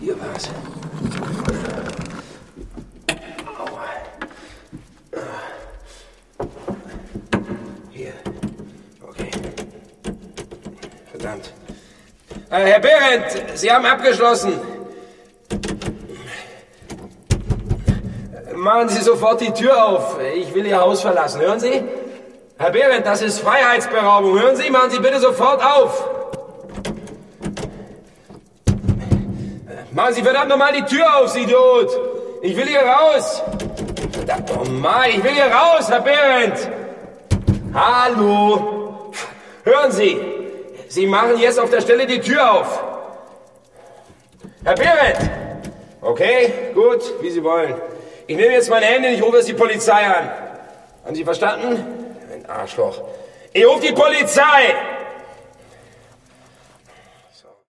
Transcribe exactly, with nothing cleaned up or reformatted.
Hier war's. Hier. Okay. Verdammt. Äh, Herr Behrendt, Sie haben abgeschlossen. Machen Sie sofort die Tür auf. Ich will Ihr Haus verlassen. Hören Sie? Herr Behrendt, das ist Freiheitsberaubung. Hören Sie, machen Sie bitte sofort auf. Machen Sie verdammt nochmal die Tür auf, Sie Idiot. Ich will hier raus. Verdammt nochmal, ich will hier raus, Herr Behrendt. Hallo. Hören Sie, Sie machen jetzt auf der Stelle die Tür auf. Herr Behrendt. Okay, gut, wie Sie wollen. Ich nehme jetzt meine Hände und ich rufe jetzt die Polizei an. Haben Sie verstanden? Ein Arschloch. Ich rufe die Polizei!